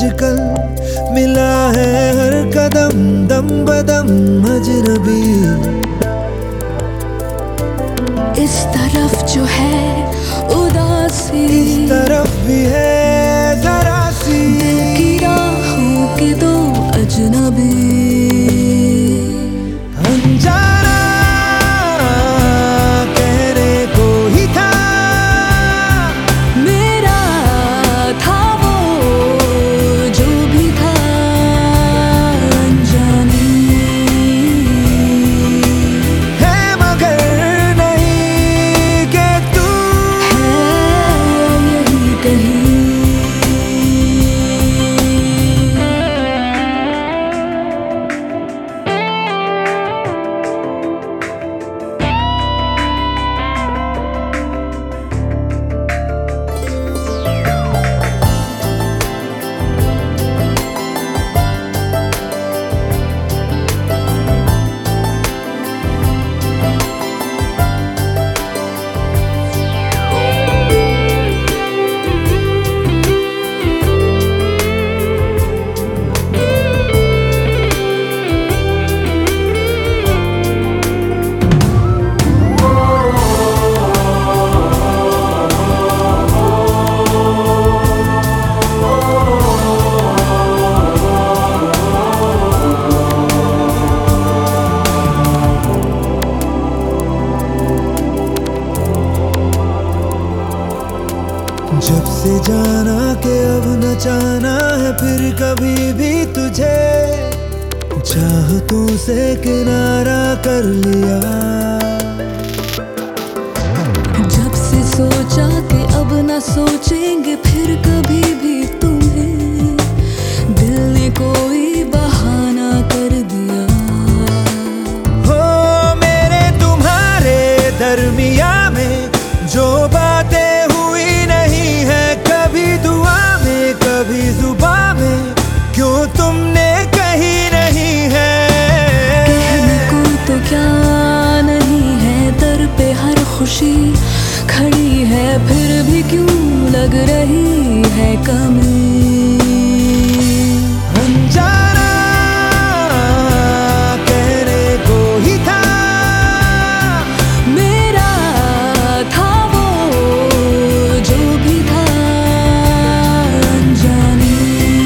मुझकल मिला है हर कदम दम बदम अजनबी। इस तरफ जो है उदासी, इस तरफ भी है जरा सी दिल की राहों के दो अजनबी। अनजाना कहने को ही था, मेरा था वो जो भी था अनजानी है मगर नहीं कि तू है यही कहीं। जब से जाना कि अब न जाना है फिर कभी भी तुझे, चाहतों से किनारा कर लिया। जब से सोचा कि अब न सोचेंगे फिर कभी भी तुम्हें, दिल ने कोई बहाना कर दिया। हो मेरे तुम्हारे दरमिया में जो बातें हुई नहीं है कभी दुआ में कभी जुबां में, क्यों तुमने कही नहीं है। कहने को तो क्या नहीं है, दर पे हर खुशी खड़ी है, फिर भी क्यों लग रही है कमी। अनजाना कहने को ही था, मेरा था वो जो भी था अनजानी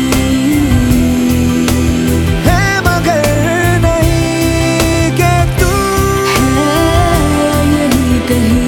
है मगर नहीं कि तू है यही कहीं।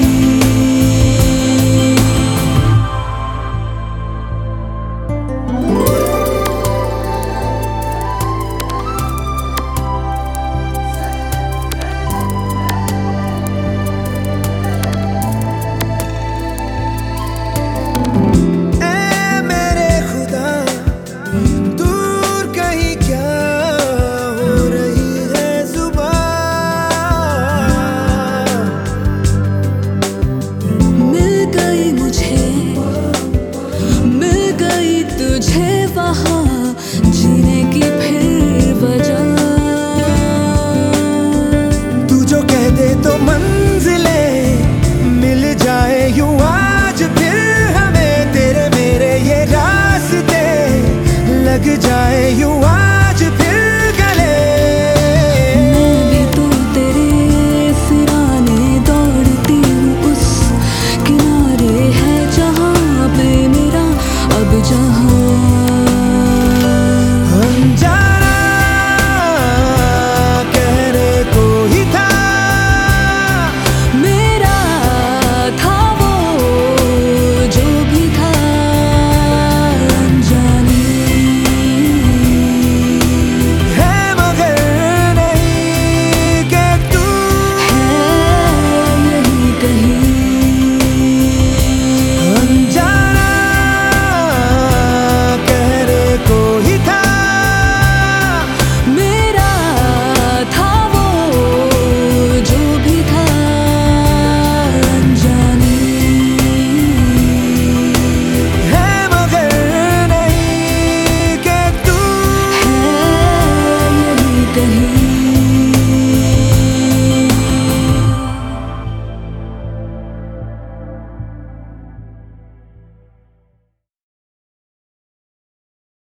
जीने की फिर वजह तू जो कह दे तो मंजिलें मिल जाए यूं आज फिर हमें, तेरे मेरे ये रास्ते लग जाए यूं